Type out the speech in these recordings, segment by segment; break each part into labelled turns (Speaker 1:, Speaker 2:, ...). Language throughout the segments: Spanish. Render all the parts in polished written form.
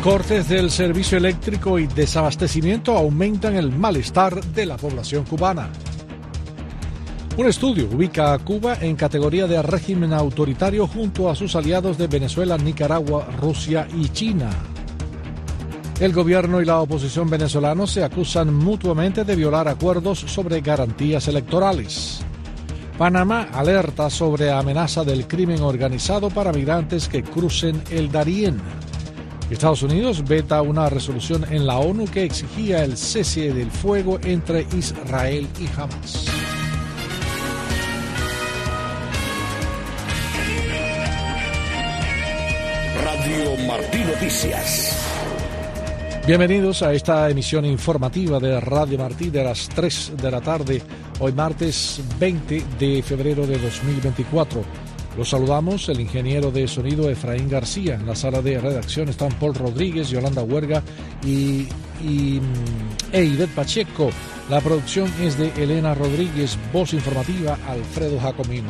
Speaker 1: Cortes del servicio eléctrico y desabastecimiento aumentan el malestar de la población cubana. Un estudio ubica a Cuba en categoría de régimen autoritario junto a sus aliados de Venezuela, Nicaragua, Rusia y China. El gobierno y la oposición venezolanos se acusan mutuamente de violar acuerdos sobre garantías electorales. Panamá alerta sobre amenaza del crimen organizado para migrantes que crucen el Darién. Estados Unidos veta una resolución en la ONU que exigía el cese del fuego entre Israel y Hamas.
Speaker 2: Radio Martí Noticias.
Speaker 1: Bienvenidos a esta emisión informativa de Radio Martí de las 3 de la tarde, hoy martes 20 de febrero de 2024. Los saludamos, el ingeniero de sonido Efraín García. En la sala de redacción están Paul Rodríguez, Yolanda Huerga y Ivette Pacheco. La producción es de Elena Rodríguez, voz informativa Alfredo Jacomino.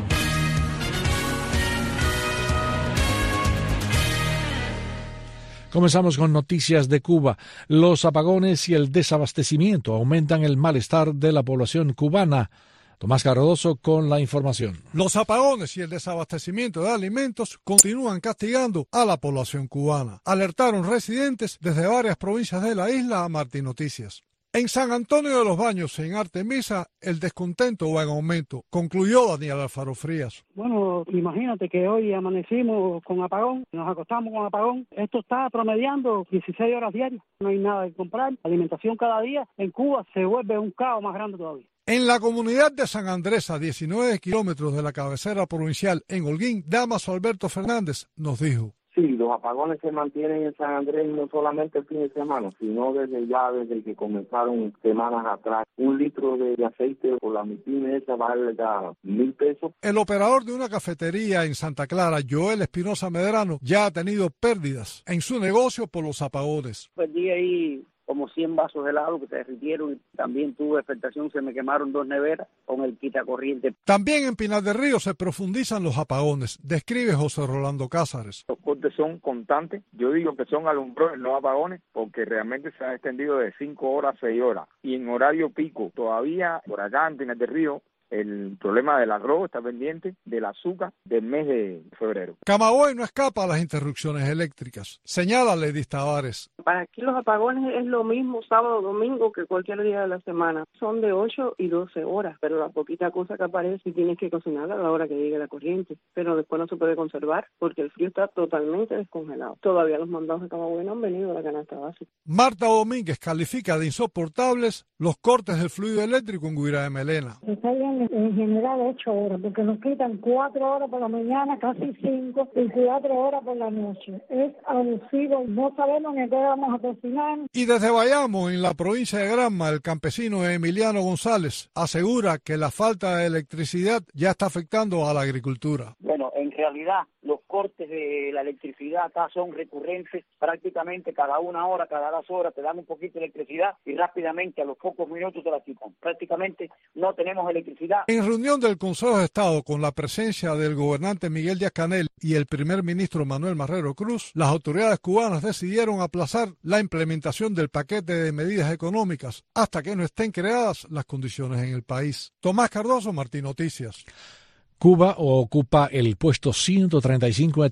Speaker 1: Comenzamos con noticias de Cuba. Los apagones y el desabastecimiento aumentan el malestar de la población cubana. Tomás Cardoso con la información.
Speaker 3: Los apagones y el desabastecimiento de alimentos continúan castigando a la población cubana. Alertaron residentes desde varias provincias de la isla a Martí Noticias. En San Antonio de los Baños, en Artemisa, el descontento va en aumento, concluyó Daniel Alfaro Frías.
Speaker 4: Bueno, imagínate que hoy amanecimos con apagón, nos acostamos con apagón. Esto está promediando 16 horas diarias, no hay nada que comprar. La alimentación cada día en Cuba se vuelve un caos más grande todavía.
Speaker 3: En la comunidad de San Andrés, a 19 kilómetros de la cabecera provincial en Holguín, Damaso Alberto Fernández nos dijo.
Speaker 5: Sí, los apagones se mantienen en San Andrés no solamente el fin de semana, sino desde que comenzaron semanas atrás. 1 litro de aceite por la mitina esa vale ya 1,000 pesos.
Speaker 3: El operador de una cafetería en Santa Clara, Joel Espinosa Medrano, ya ha tenido pérdidas en su negocio por los apagones.
Speaker 6: Perdí ahí como 100 vasos de helado que se derritieron y también tuve afectación, se me quemaron 2 neveras con el quitacorriente.
Speaker 3: También en Pinar del Río se profundizan los apagones, describe José Rolando Cázares.
Speaker 7: Los cortes son constantes, yo digo que son alumbrones, no apagones, porque realmente se han extendido de 5 horas a 6 horas. Y en horario pico, todavía por acá en Pinar del Río, el problema del arroz está pendiente, del azúcar, del mes de febrero.
Speaker 3: Camagüey no escapa a las interrupciones eléctricas, señala Lady Tavares.
Speaker 8: Para aquí los apagones es lo mismo sábado o domingo que cualquier día de la semana. Son de 8 y 12 horas, pero la poquita cosa que aparece y tienes que cocinarla a la hora que llegue la corriente. Pero después no se puede conservar porque el frío está totalmente descongelado. Todavía los mandados de Camagüey no han venido a la canasta básica.
Speaker 3: Marta Domínguez califica de insoportables los cortes del fluido eléctrico en Guira de Melena.
Speaker 9: Está bien en general 8 horas, porque nos quitan 4 horas por la mañana, casi 5, y 4 horas por la noche. Es abusivo, no sabemos ni a qué vamos a cocinar.
Speaker 3: Y desde Bayamo, en la provincia de Granma, el campesino Emiliano González asegura que la falta de electricidad ya está afectando a la agricultura.
Speaker 6: Bueno, en realidad los cortes de la electricidad acá son recurrentes, prácticamente cada 1 hora, cada 2 horas te dan un poquito de electricidad y rápidamente a los pocos minutos te la quitan. Prácticamente no tenemos electricidad.
Speaker 3: En reunión del Consejo de Estado con la presencia del gobernante Miguel Díaz-Canel y el primer ministro Manuel Marrero Cruz, las autoridades cubanas decidieron aplazar la implementación del paquete de medidas económicas hasta que no estén creadas las condiciones en el país. Tomás Cardoso, Martí Noticias.
Speaker 1: Cuba ocupa el puesto 135 de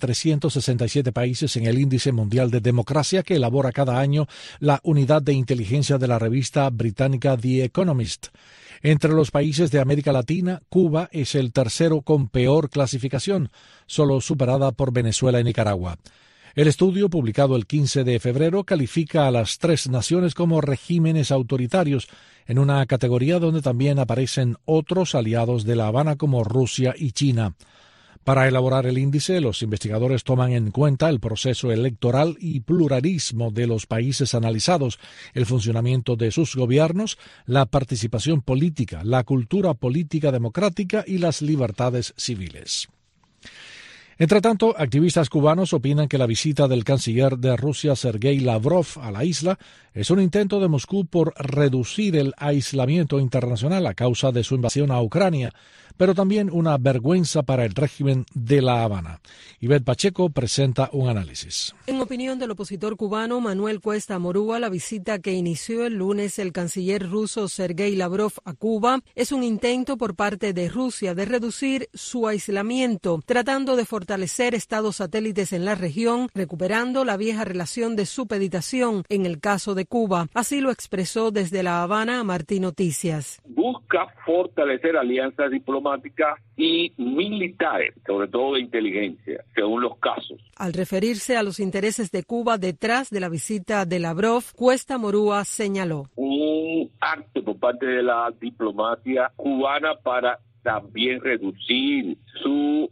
Speaker 1: 367 países en el Índice Mundial de Democracia que elabora cada año la unidad de inteligencia de la revista británica The Economist. Entre los países de América Latina, Cuba es el tercero con peor clasificación, solo superada por Venezuela y Nicaragua. El estudio, publicado el 15 de febrero, califica a las 3 naciones como regímenes autoritarios, en una categoría donde también aparecen otros aliados de La Habana como Rusia y China. Para elaborar el índice, los investigadores toman en cuenta el proceso electoral y pluralismo de los países analizados, el funcionamiento de sus gobiernos, la participación política, la cultura política democrática y las libertades civiles. Entre tanto, activistas cubanos opinan que la visita del canciller de Rusia, Sergei Lavrov, a la isla es un intento de Moscú por reducir el aislamiento internacional a causa de su invasión a Ucrania, pero también una vergüenza para el régimen de La Habana. Ivette Pacheco presenta un análisis.
Speaker 10: En opinión del opositor cubano Manuel Cuesta Morúa, la visita que inició el lunes el canciller ruso Sergei Lavrov a Cuba es un intento por parte de Rusia de reducir su aislamiento, tratando de fortalecer estados satélites en la región, recuperando la vieja relación de supeditación en el caso de Cuba. Así lo expresó desde La Habana a Martín Noticias.
Speaker 11: Busca fortalecer alianzas diplomáticas y militares, sobre todo de inteligencia, según los casos.
Speaker 10: Al referirse a los intereses de Cuba detrás de la visita de Lavrov, Cuesta Morúa señaló:
Speaker 11: un acto por parte de la diplomacia cubana para también reducir su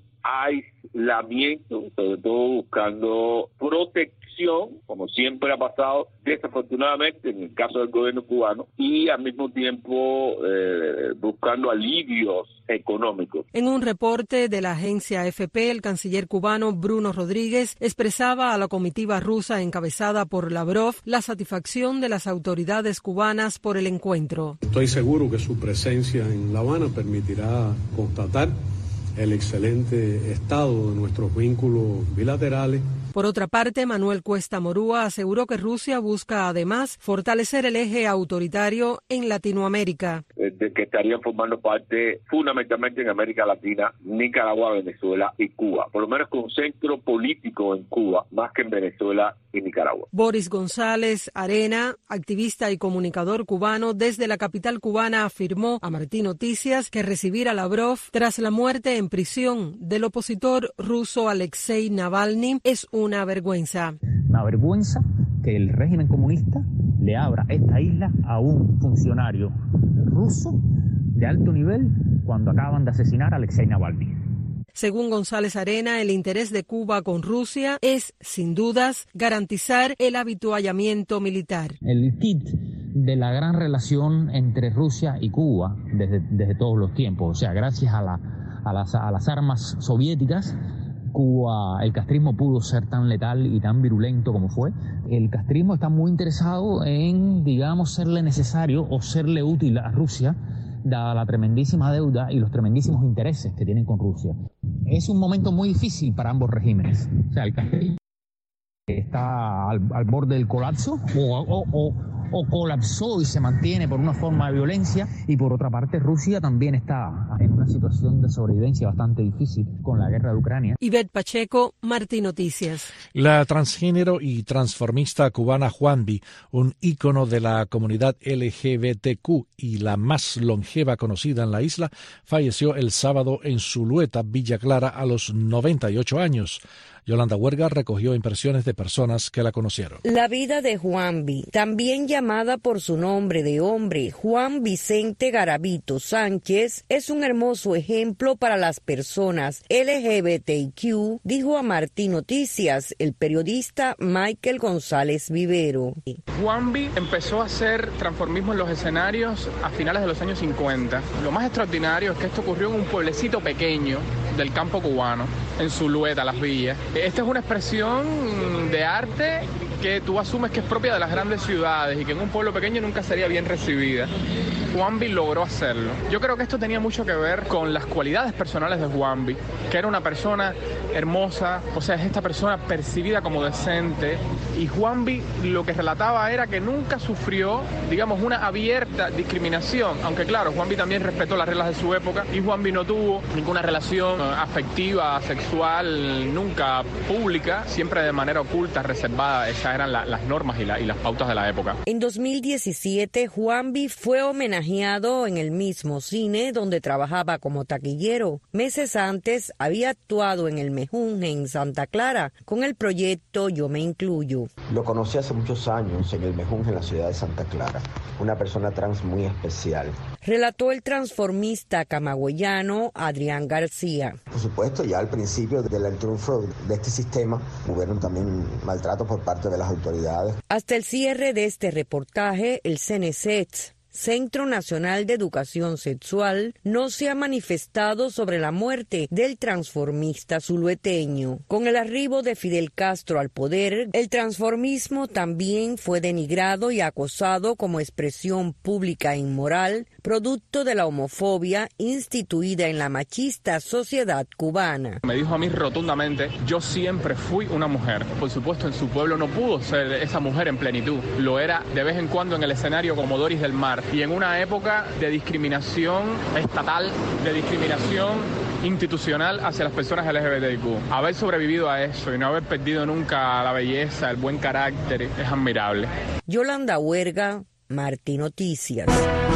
Speaker 11: aislamiento, sobre todo buscando protección, como siempre ha pasado, desafortunadamente en el caso del gobierno cubano, y al mismo tiempo buscando alivios económicos.
Speaker 10: En un reporte de la agencia AFP, el canciller cubano Bruno Rodríguez expresaba a la comitiva rusa encabezada por Lavrov la satisfacción de las autoridades cubanas por el encuentro.
Speaker 12: Estoy seguro que su presencia en La Habana permitirá constatar el excelente estado de nuestros vínculos bilaterales.
Speaker 10: Por otra parte, Manuel Cuesta Morúa aseguró que Rusia busca además fortalecer el eje autoritario en Latinoamérica.
Speaker 11: De que estarían formando parte fundamentalmente en América Latina, Nicaragua, Venezuela y Cuba. Por lo menos con un centro político en Cuba, más que en Venezuela y Nicaragua.
Speaker 10: Boris González Arena, activista y comunicador cubano desde la capital cubana, afirmó a Martín Noticias que recibir a Lavrov tras la muerte en prisión del opositor ruso Alexei Navalny es una vergüenza.
Speaker 13: Una vergüenza que el régimen comunista le abra esta isla a un funcionario ruso de alto nivel cuando acaban de asesinar a Alexei Navalny.
Speaker 10: Según González Arena, el interés de Cuba con Rusia es, sin dudas, garantizar el habituallamiento militar.
Speaker 13: El kit de la gran relación entre Rusia y Cuba desde todos los tiempos, o sea, gracias a las armas soviéticas, Cuba, el castrismo pudo ser tan letal y tan virulento como fue. El castrismo está muy interesado en, digamos, serle necesario o serle útil a Rusia, dada la tremendísima deuda y los tremendísimos intereses que tienen con Rusia. Es un momento muy difícil para ambos regímenes. O sea, el castrismo está al borde del colapso o colapsó y se mantiene por una forma de violencia, y por otra parte Rusia también está en una situación de sobrevivencia bastante difícil con la guerra de Ucrania.
Speaker 10: Ivette Pacheco, Martín Noticias.
Speaker 1: La transgénero y transformista cubana Juanvi, un ícono de la comunidad LGBTQ y la más longeva conocida en la isla, falleció el sábado en Zulueta, Villa Clara, a los 98 años. Yolanda Huerga recogió impresiones de personas que la conocieron.
Speaker 14: La vida de Juanvi, también llamada por su nombre de hombre, Juan Vicente Garavito Sánchez, es un hermoso ejemplo para las personas LGBTQ, dijo a Martín Noticias el periodista Michael González Vivero.
Speaker 15: Juanvi empezó a hacer transformismo en los escenarios a finales de los años 50. Lo más extraordinario es que esto ocurrió en un pueblecito pequeño del campo cubano, en Zulueta, Las Villas. Esta es una expresión de arte que tú asumes que es propia de las grandes ciudades y que en un pueblo pequeño nunca sería bien recibida. Juanvi logró hacerlo. Yo creo que esto tenía mucho que ver con las cualidades personales de Juanvi, que era una persona hermosa, o sea, es esta persona percibida como decente, y Juanvi lo que relataba era que nunca sufrió, digamos, una abierta discriminación, aunque claro, Juanvi también respetó las reglas de su época y Juanvi no tuvo ninguna relación afectiva, sexual, nunca pública, siempre de manera oculta, reservada. Esas eran las normas y las pautas de la época.
Speaker 14: En 2017, Juanvi fue homenajeado en el mismo cine donde trabajaba como taquillero. Meses antes había actuado en el Mejunje en Santa Clara con el proyecto Yo Me Incluyo.
Speaker 16: Lo conocí hace muchos años en el Mejunje en la ciudad de Santa Clara, una persona trans muy especial.
Speaker 14: Relató el transformista camagüeyano Adrián García.
Speaker 16: Por supuesto, ya al principio del triunfo de este sistema hubieron también maltratos por parte de las autoridades.
Speaker 14: Hasta el cierre de este reportaje, el CNCET Centro Nacional de Educación Sexual, no se ha manifestado sobre la muerte del transformista zulueteño. Con el arribo de Fidel Castro al poder, el transformismo también fue denigrado y acosado como expresión pública e inmoral, producto de la homofobia instituida en la machista sociedad cubana.
Speaker 15: Me dijo a mí rotundamente, yo siempre fui una mujer. Por supuesto, en su pueblo no pudo ser esa mujer en plenitud. Lo era de vez en cuando en el escenario como Doris del Mar. Y en una época de discriminación estatal, de discriminación institucional hacia las personas LGBTIQ. Haber sobrevivido a eso y no haber perdido nunca la belleza, el buen carácter, es admirable.
Speaker 14: Yolanda Huerga, Martí Noticias.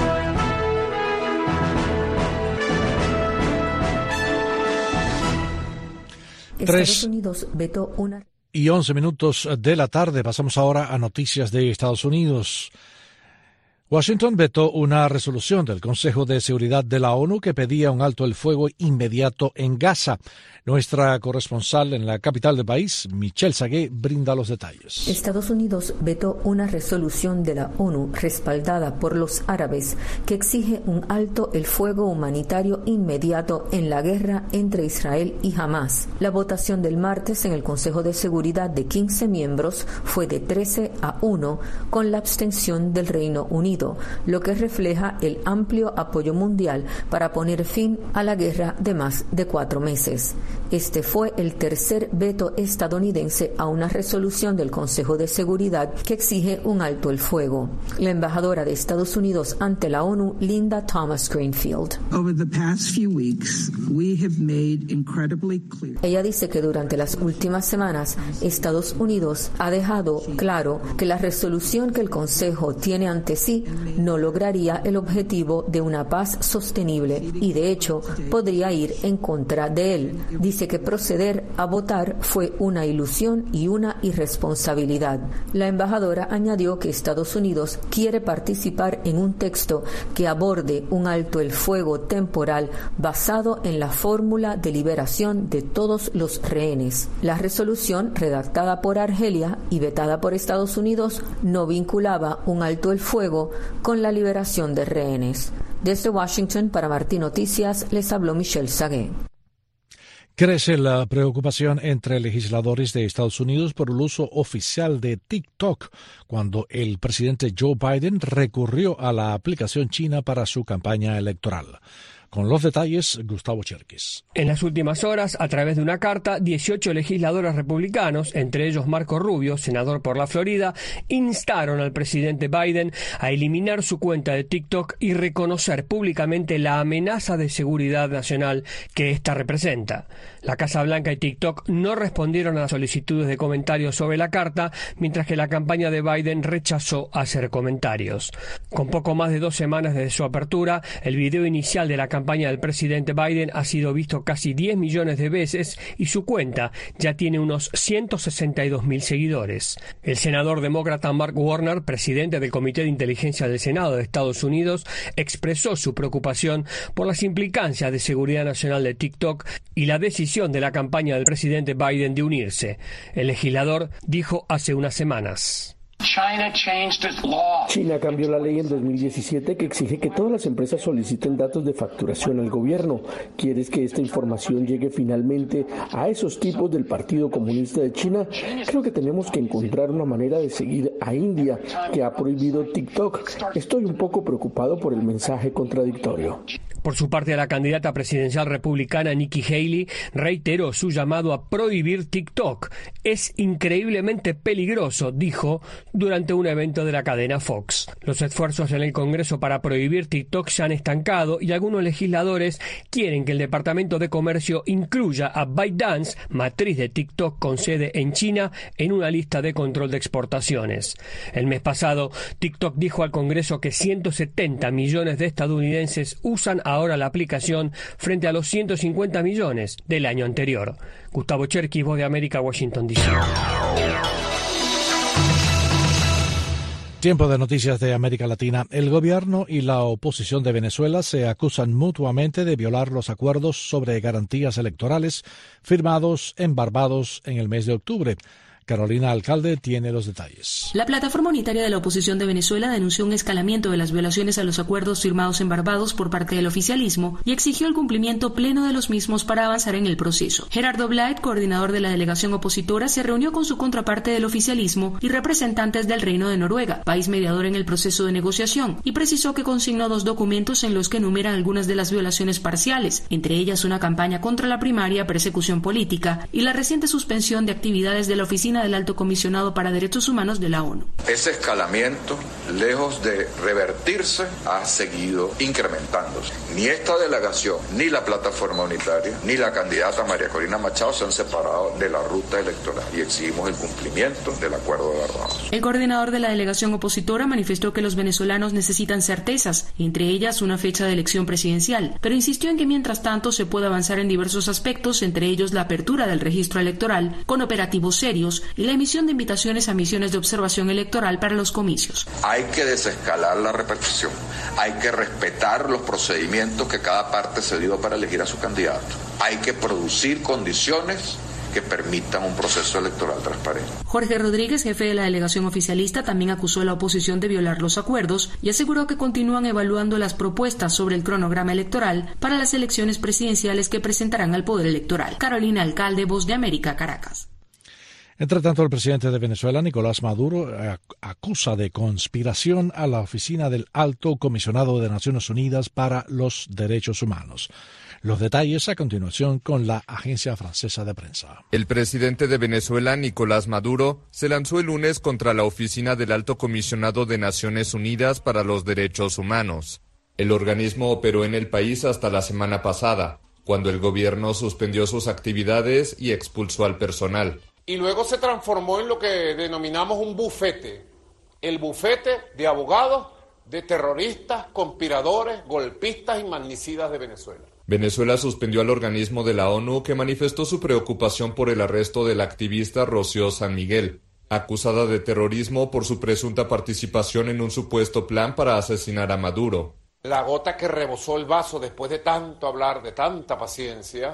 Speaker 17: Estados Unidos vetó una...
Speaker 1: Y 11 minutos de la tarde, pasamos ahora a noticias de Estados Unidos. Washington vetó una resolución del Consejo de Seguridad de la ONU que pedía un alto el fuego inmediato en Gaza. Nuestra corresponsal en la capital del país, Michelle Sagué, brinda los detalles.
Speaker 17: Estados Unidos vetó una resolución de la ONU respaldada por los árabes que exige un alto el fuego humanitario inmediato en la guerra entre Israel y Hamás. La votación del martes en el Consejo de Seguridad de 15 miembros fue de 13-1 con la abstención del Reino Unido, lo que refleja el amplio apoyo mundial para poner fin a la guerra de más de 4 meses. Este fue el tercer veto estadounidense a una resolución del Consejo de Seguridad que exige un alto el fuego. La embajadora de Estados Unidos ante la ONU, Linda Thomas Greenfield. Ella dice que durante las últimas semanas, Estados Unidos ha dejado claro que la resolución que el Consejo tiene ante sí no lograría el objetivo de una paz sostenible y, de hecho, podría ir en contra de él. Dice que proceder a votar fue una ilusión y una irresponsabilidad. La embajadora añadió que Estados Unidos quiere participar en un texto que aborde un alto el fuego temporal basado en la fórmula de liberación de todos los rehenes. La resolución, redactada por Argelia y vetada por Estados Unidos, no vinculaba un alto el fuego con la liberación de rehenes. Desde Washington, para Martí Noticias, les habló Michelle Sagué.
Speaker 1: Crece la preocupación entre legisladores de Estados Unidos por el uso oficial de TikTok cuando el presidente Joe Biden recurrió a la aplicación china para su campaña electoral. Con los detalles, Gustavo Cherkis.
Speaker 18: En las últimas horas, a través de una carta, 18 legisladores republicanos, entre ellos Marco Rubio, senador por la Florida, instaron al presidente Biden a eliminar su cuenta de TikTok y reconocer públicamente la amenaza de seguridad nacional que ésta representa. La Casa Blanca y TikTok no respondieron a las solicitudes de comentarios sobre la carta, mientras que la campaña de Biden rechazó hacer comentarios. Con poco más de 2 semanas desde su apertura, el video inicial de la campaña del presidente Biden ha sido visto casi 10 millones de veces y su cuenta ya tiene unos 162,000 seguidores. El senador demócrata Mark Warner, presidente del Comité de Inteligencia del Senado de Estados Unidos, expresó su preocupación por las implicancias de seguridad nacional de TikTok y la decisión de la campaña del presidente Biden de unirse. El legislador dijo hace unas semanas:
Speaker 19: China cambió la ley en 2017 que exige que todas las empresas soliciten datos de facturación al gobierno. ¿Quieres que esta información llegue finalmente a esos tipos del Partido Comunista de China? Creo que tenemos que encontrar una manera de seguir a India, que ha prohibido TikTok. Estoy un poco preocupado por el mensaje contradictorio.
Speaker 18: Por su parte, la candidata presidencial republicana Nikki Haley reiteró su llamado a prohibir TikTok. Es increíblemente peligroso, dijo durante un evento de la cadena Fox. Los esfuerzos en el Congreso para prohibir TikTok se han estancado y algunos legisladores quieren que el Departamento de Comercio incluya a ByteDance, matriz de TikTok con sede en China, en una lista de control de exportaciones. El mes pasado, TikTok dijo al Congreso que 170 millones de estadounidenses usan ahora la aplicación frente a los 150 millones del año anterior. Gustavo Cherkis, Voz de América, Washington, D.C.
Speaker 1: Tiempo de noticias de América Latina. El gobierno y la oposición de Venezuela se acusan mutuamente de violar los acuerdos sobre garantías electorales firmados en Barbados en el mes de octubre. Carolina Alcalde tiene los detalles.
Speaker 20: La plataforma unitaria de la oposición de Venezuela denunció un escalamiento de las violaciones a los acuerdos firmados en Barbados por parte del oficialismo y exigió el cumplimiento pleno de los mismos para avanzar en el proceso. Gerardo Blight, coordinador de la delegación opositora, se reunió con su contraparte del oficialismo y representantes del Reino de Noruega, país mediador en el proceso de negociación, y precisó que consignó 2 documentos en los que enumeran algunas de las violaciones parciales, entre ellas una campaña contra la primaria, persecución política y la reciente suspensión de actividades de la Oficina del Alto Comisionado para Derechos Humanos de la ONU.
Speaker 21: Ese escalamiento, lejos de revertirse, ha seguido incrementándose. Ni esta delegación, ni la plataforma unitaria, ni la candidata María Corina Machado se han separado de la ruta electoral y exigimos el cumplimiento del acuerdo de Barbados.
Speaker 20: El coordinador de la delegación opositora manifestó que los venezolanos necesitan certezas, entre ellas una fecha de elección presidencial, pero insistió en que mientras tanto se puede avanzar en diversos aspectos, entre ellos la apertura del registro electoral con operativos serios y la emisión de invitaciones a misiones de observación electoral para los comicios.
Speaker 21: Hay que desescalar la repercusión, hay que respetar los procedimientos que cada parte se dio para elegir a su candidato, hay que producir condiciones que permitan un proceso electoral transparente.
Speaker 20: Jorge Rodríguez, jefe de la delegación oficialista, también acusó a la oposición de violar los acuerdos y aseguró que continúan evaluando las propuestas sobre el cronograma electoral para las elecciones presidenciales que presentarán al Poder Electoral. Carolina Alcalde, Voz de América, Caracas.
Speaker 1: Entre tanto, el presidente de Venezuela, Nicolás Maduro, acusa de conspiración a la Oficina del Alto Comisionado de Naciones Unidas para los Derechos Humanos. Los detalles a continuación con la agencia francesa de prensa.
Speaker 22: El presidente de Venezuela, Nicolás Maduro, se lanzó el lunes contra la Oficina del Alto Comisionado de Naciones Unidas para los Derechos Humanos. El organismo operó en el país hasta la semana pasada, cuando el gobierno suspendió sus actividades y expulsó al personal.
Speaker 23: Y luego se transformó en lo que denominamos un bufete, el bufete de abogados de terroristas, conspiradores, golpistas y magnicidas de Venezuela.
Speaker 22: Venezuela suspendió al organismo de la ONU que manifestó su preocupación por el arresto de la activista Rocío San Miguel, acusada de terrorismo por su presunta participación en un supuesto plan para asesinar a Maduro.
Speaker 23: La gota que rebosó el vaso después de tanto hablar, de tanta paciencia,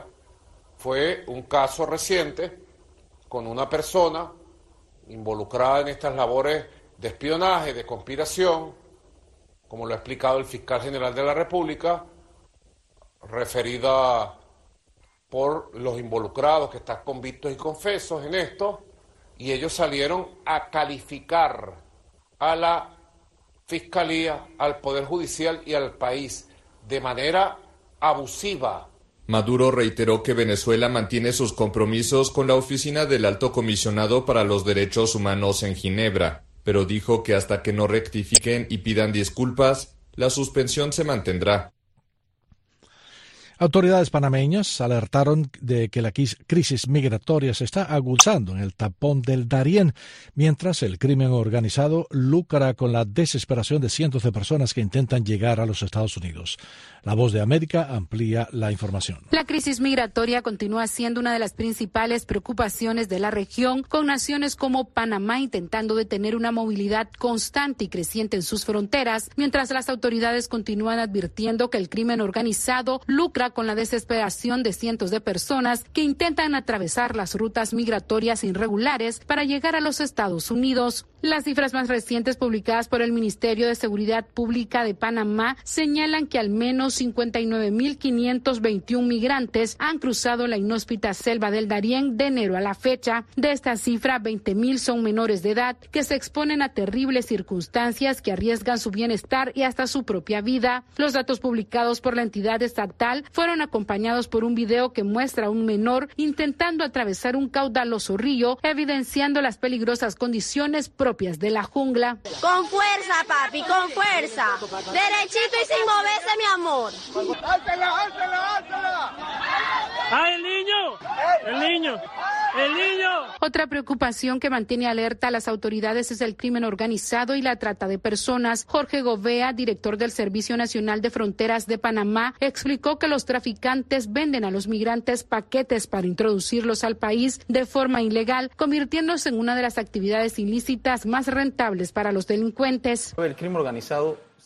Speaker 23: fue un caso reciente con una persona involucrada en estas labores de espionaje, de conspiración, como lo ha explicado el fiscal general de la República, referida por los involucrados que están convictos y confesos en esto, y ellos salieron a calificar a la Fiscalía, al Poder Judicial y al país de manera abusiva.
Speaker 22: Maduro reiteró que Venezuela mantiene sus compromisos con la Oficina del Alto Comisionado para los Derechos Humanos en Ginebra, pero dijo que hasta que no rectifiquen y pidan disculpas, la suspensión se mantendrá.
Speaker 1: Autoridades panameñas alertaron de que la crisis migratoria se está agudizando en el tapón del Darién, mientras el crimen organizado lucra con la desesperación de cientos de personas que intentan llegar a los Estados Unidos. La Voz de América amplía la información.
Speaker 24: La crisis migratoria continúa siendo una de las principales preocupaciones de la región, con naciones como Panamá intentando detener una movilidad constante y creciente en sus fronteras, mientras las autoridades continúan advirtiendo que el crimen organizado lucra con la desesperación de cientos de personas que intentan atravesar las rutas migratorias irregulares para llegar a los Estados Unidos. Las cifras más recientes publicadas por el Ministerio de Seguridad Pública de Panamá señalan que al menos 59.521 migrantes han cruzado la inhóspita selva del Darién de enero a la fecha. De esta cifra, 20.000 son menores de edad que se exponen a terribles circunstancias que arriesgan su bienestar y hasta su propia vida. Los datos publicados por la entidad estatal fueron acompañados por un video que muestra a un menor intentando atravesar un caudaloso río, evidenciando las peligrosas condiciones propias de la jungla.
Speaker 25: Con fuerza, papi, con fuerza. Derechito y sin moverse, mi amor.
Speaker 26: ¡Általa, általa, általa!
Speaker 25: ¡Ah, el niño! ¡El niño! ¡El niño!
Speaker 24: Otra preocupación que mantiene alerta a las autoridades es el crimen organizado y la trata de personas. Jorge Govea, director del Servicio Nacional de Fronteras de Panamá, explicó que los traficantes venden a los migrantes paquetes para introducirlos al país de forma ilegal, convirtiéndose en una de las actividades ilícitas más rentables para los delincuentes.
Speaker 27: El crimen organizado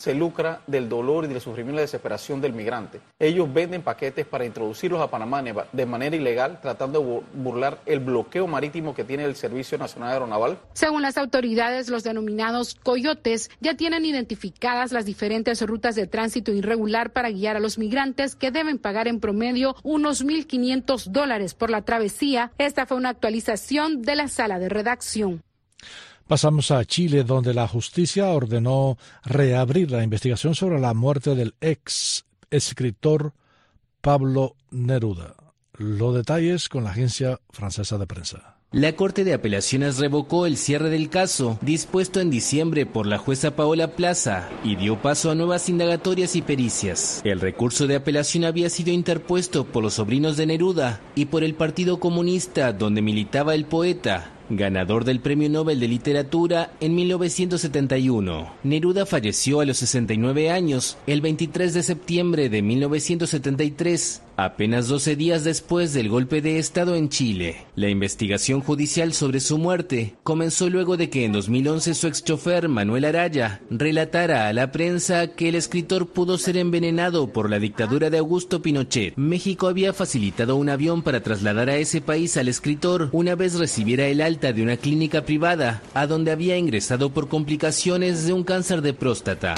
Speaker 2: se lucra del dolor y del sufrimiento y la desesperación del migrante. Ellos venden paquetes para introducirlos a Panamá de manera ilegal, tratando de burlar el bloqueo marítimo que tiene el Servicio Nacional Aeronaval.
Speaker 24: Según las autoridades, los denominados coyotes ya tienen identificadas las diferentes rutas de tránsito irregular para guiar a los migrantes, que deben pagar en promedio unos $1,500 por la travesía. Esta fue una actualización de la sala de redacción.
Speaker 1: Pasamos a Chile, donde la justicia ordenó reabrir la investigación sobre la muerte del ex escritor Pablo Neruda. Los detalles con la agencia francesa de prensa.
Speaker 4: La Corte de Apelaciones revocó el cierre del caso, dispuesto en diciembre por la jueza Paola Plaza, y dio paso a nuevas indagatorias y pericias. El recurso de apelación había sido interpuesto por los sobrinos de Neruda y por el Partido Comunista, donde militaba el poeta, ganador del Premio Nobel de Literatura en 1971. Neruda falleció a los 69 años, el 23 de septiembre de 1973, apenas 12 días después del golpe de Estado en Chile. La investigación judicial sobre su muerte comenzó luego de que en 2011 su exchofer Manuel Araya relatara a la prensa que el escritor pudo ser envenenado por la dictadura de Augusto Pinochet. México había facilitado un avión para trasladar a ese país al escritor una vez recibiera el alta de una clínica privada, a donde había ingresado por complicaciones de un cáncer de próstata.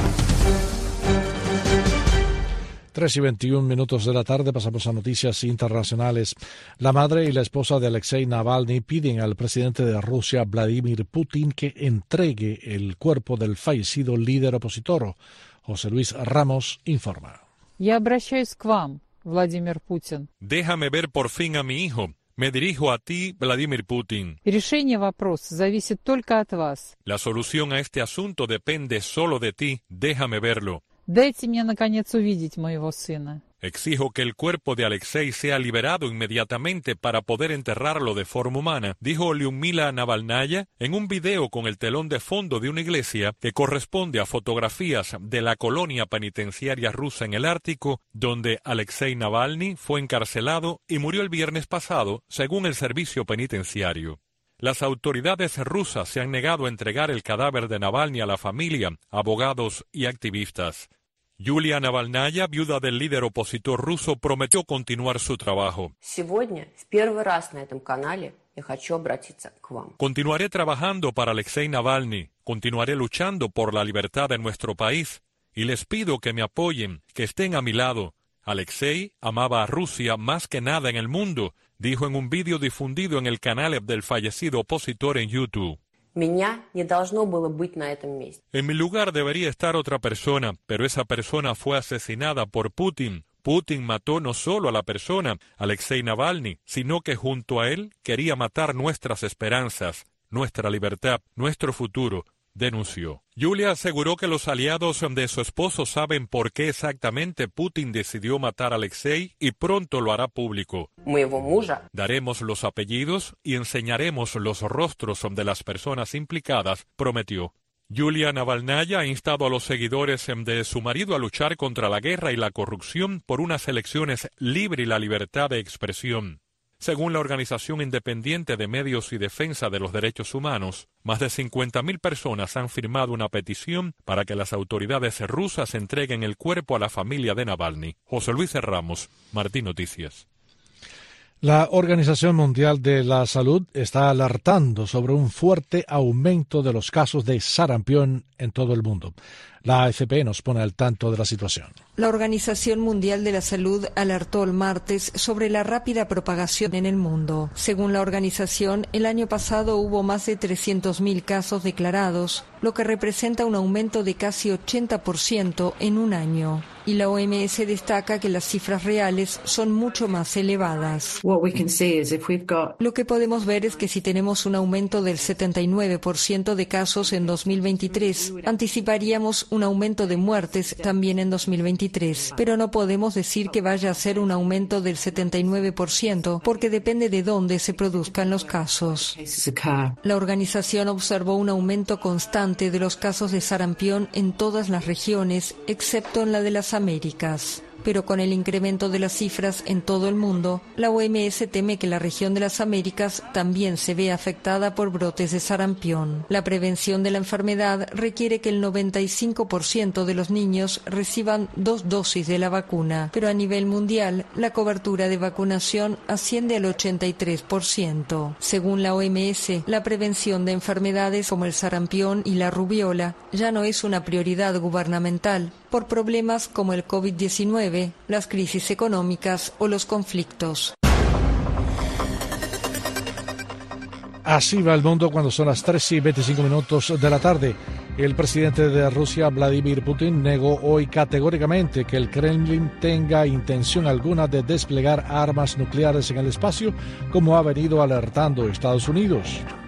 Speaker 1: 3:21 de la tarde, pasamos a noticias internacionales. La madre y la esposa de Alexei Navalny piden al presidente de Rusia, Vladimir Putin, que entregue el cuerpo del fallecido líder opositor. José Luis Ramos informa.
Speaker 5: Я обращаюсь к вам, Владимир Путин.
Speaker 7: Déjame ver por fin a mi hijo. Me dirijo a ti, Vladimir Putin.
Speaker 5: Решение вопроса зависит только от вас.
Speaker 7: La solución a este asunto depende solo de ti. Déjame verlo.
Speaker 5: Дайте мне, наконец, увидеть моего сына.
Speaker 7: Exijo que el cuerpo de Alexei sea liberado inmediatamente para poder enterrarlo de forma humana, dijo Lyudmila Navalnaya en un video con el telón de fondo de una iglesia que corresponde a fotografías de la colonia penitenciaria rusa en el Ártico, donde Alexei Navalny fue encarcelado y murió el viernes pasado, según el servicio penitenciario. Las autoridades rusas se han negado a entregar el cadáver de Navalny a la familia, abogados y activistas. Yulia Navalnaya, viuda del líder opositor ruso, prometió continuar su trabajo. Continuaré trabajando para Alexei Navalny, continuaré luchando por la libertad de nuestro país, y les pido que me apoyen, que estén a mi lado. Alexei amaba a Rusia más que nada en el mundo, dijo en un vídeo difundido en el canal del fallecido opositor en YouTube. En mi lugar debería estar otra persona, pero esa persona fue asesinada por Putin. Putin mató no solo a la persona, Alexei Navalny, sino que junto a él quería matar nuestras esperanzas, nuestra libertad, nuestro futuro, denunció. Yulia aseguró que los aliados de su esposo saben por qué exactamente Putin decidió matar a Alexei y pronto lo hará público. Daremos los apellidos y enseñaremos los rostros de las personas implicadas, prometió. Yulia Navalnaya ha instado a los seguidores de su marido a luchar contra la guerra y la corrupción por unas elecciones libres y la libertad de expresión. Según la Organización Independiente de Medios y Defensa de los Derechos Humanos, más de 50.000 personas han firmado una petición para que las autoridades rusas entreguen el cuerpo a la familia de Navalny. José Luis Ramos, Martín Noticias.
Speaker 1: La Organización Mundial de la Salud está alertando sobre un fuerte aumento de los casos de sarampión en todo el mundo. La AFP nos pone al tanto de la situación.
Speaker 10: La Organización Mundial de la Salud alertó el martes sobre la rápida propagación en el mundo. Según la organización, el año pasado hubo más de 300.000 casos declarados, lo que representa un aumento de casi 80% en un año. Y la OMS destaca que las cifras reales son mucho más elevadas. Lo que podemos ver es que si tenemos un aumento del 79% de casos en 2023, anticiparíamos un aumento de muertes también en 2023, pero no podemos decir que vaya a ser un aumento del 79% porque depende de dónde se produzcan los casos. La organización observó un aumento constante de los casos de sarampión en todas las regiones, excepto en la de las Américas.
Speaker 17: Pero con el incremento de las cifras en todo el mundo, la OMS teme que la región de las Américas también se vea afectada por brotes de sarampión. La prevención de la enfermedad requiere que el 95% de los niños reciban 2 dosis de la vacuna, pero a nivel mundial, la cobertura de vacunación asciende al 83%. Según la OMS, la prevención de enfermedades como el sarampión y la rubiola ya no es una prioridad gubernamental por problemas como el COVID-19, las crisis económicas o los conflictos.
Speaker 1: Así va el mundo cuando son las 3:25 de la tarde. El presidente de Rusia, Vladimir Putin, negó hoy categóricamente que el Kremlin tenga intención alguna de desplegar armas nucleares en el espacio, como ha venido alertando Estados Unidos.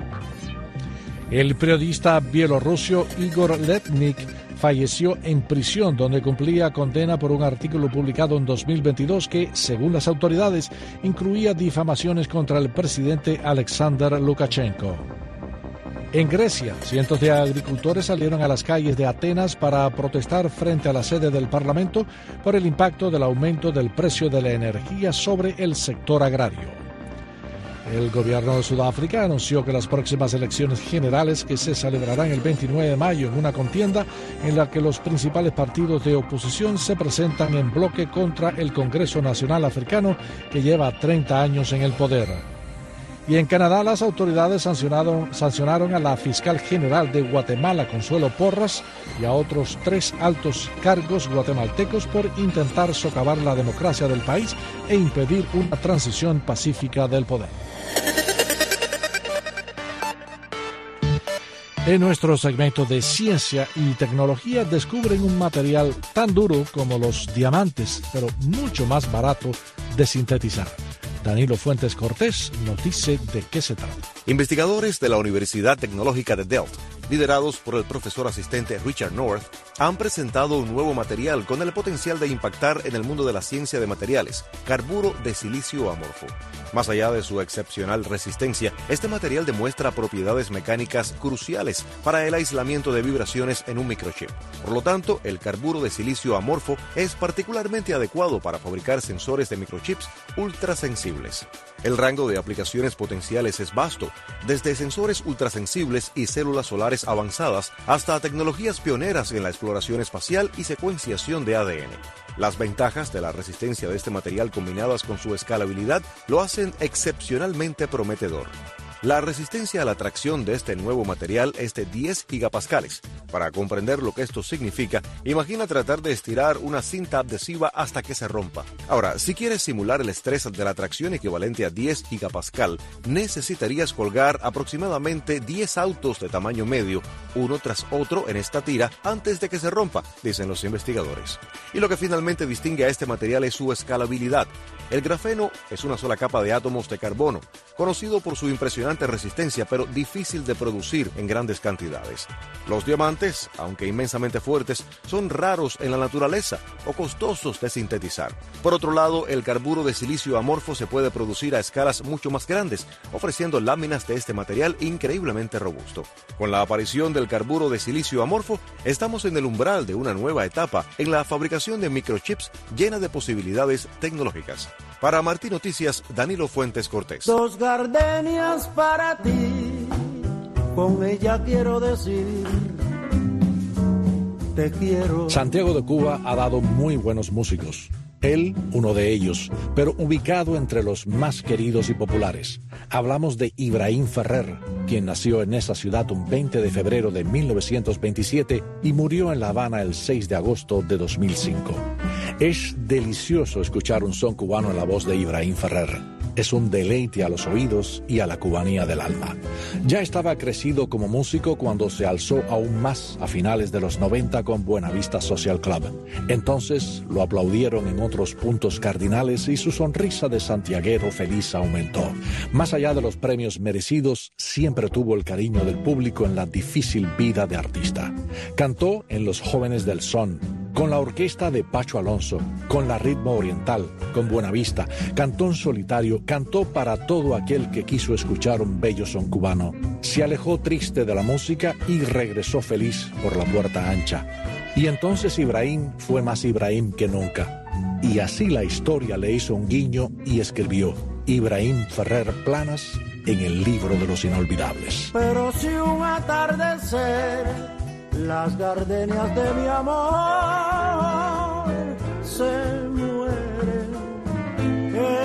Speaker 1: El periodista bielorruso Igor Letnik falleció en prisión, donde cumplía condena por un artículo publicado en 2022 que, según las autoridades, incluía difamaciones contra el presidente Alexander Lukashenko. En Grecia, cientos de agricultores salieron a las calles de Atenas para protestar frente a la sede del Parlamento por el impacto del aumento del precio de la energía sobre el sector agrario. El gobierno de Sudáfrica anunció que las próximas elecciones generales, que se celebrarán el 29 de mayo en una contienda en la que los principales partidos de oposición se presentan en bloque contra el Congreso Nacional Africano, que lleva 30 años en el poder. Y en Canadá, las autoridades sancionaron a la fiscal general de Guatemala, Consuelo Porras, y a otros 3 altos cargos guatemaltecos por intentar socavar la democracia del país e impedir una transición pacífica del poder. En nuestro segmento de ciencia y tecnología descubren un material tan duro como los diamantes, pero mucho más barato de sintetizar. Danilo Fuentes Cortés nos dice de qué se trata.
Speaker 3: Investigadores de la Universidad Tecnológica de Delft, liderados por el profesor asistente Richard North, han presentado un nuevo material con el potencial de impactar en el mundo de la ciencia de materiales, carburo de silicio amorfo. Más allá de su excepcional resistencia, este material demuestra propiedades mecánicas cruciales para el aislamiento de vibraciones en un microchip. Por lo tanto, el carburo de silicio amorfo es particularmente adecuado para fabricar sensores de microchips ultrasensibles. El rango de aplicaciones potenciales es vasto, desde sensores ultrasensibles y células solares avanzadas hasta tecnologías pioneras en la exploración espacial y secuenciación de ADN. Las ventajas de la resistencia de este material combinadas con su escalabilidad lo hacen excepcionalmente prometedor. La resistencia a la tracción de este nuevo material es de 10 gigapascales. Para comprender lo que esto significa, imagina tratar de estirar una cinta adhesiva hasta que se rompa. Ahora, si quieres simular el estrés de la tracción equivalente a 10 gigapascal, necesitarías colgar aproximadamente 10 autos de tamaño medio, uno tras otro en esta tira, antes de que se rompa, dicen los investigadores. Y lo que finalmente distingue a este material es su escalabilidad. El grafeno es una sola capa de átomos de carbono, conocido por su impresionante resistencia, pero difícil de producir en grandes cantidades. Los diamantes, aunque inmensamente fuertes, son raros en la naturaleza o costosos de sintetizar. Por otro lado, el carburo de silicio amorfo se puede producir a escalas mucho más grandes, ofreciendo láminas de este material increíblemente robusto. Con la aparición del carburo de silicio amorfo, estamos en el umbral de una nueva etapa en la fabricación de microchips llena de posibilidades tecnológicas. Para Martín Noticias, Danilo Fuentes Cortés.
Speaker 6: 2 gardenias para ti, con ella quiero decir, te quiero.
Speaker 1: Santiago de Cuba ha dado muy buenos músicos. Él, uno de ellos, pero ubicado entre los más queridos y populares. Hablamos de Ibrahim Ferrer, quien nació en esa ciudad un 20 de febrero de 1927 y murió en La Habana el 6 de agosto de 2005. Es delicioso escuchar un son cubano en la voz de Ibrahim Ferrer. Es un deleite a los oídos y a la cubanía del alma. Ya estaba crecido como músico cuando se alzó aún más a finales de los 90 con Buenavista Social Club. Entonces lo aplaudieron en otros puntos cardinales y su sonrisa de santiaguero feliz aumentó. Más allá de los premios merecidos, siempre tuvo el cariño del público en la difícil vida de artista. Cantó en Los Jóvenes del Son, con la orquesta de Pacho Alonso, con la Ritmo Oriental, con Buenavista. Cantó en solitario, cantó para todo aquel que quiso escuchar un bello son cubano. Se alejó triste de la música y regresó feliz por la puerta ancha. Y entonces Ibrahim fue más Ibrahim que nunca. Y así la historia le hizo un guiño y escribió Ibrahim Ferrer Planas en el libro de los inolvidables.
Speaker 6: Pero si un atardecer las gardenias de mi amor se mueren.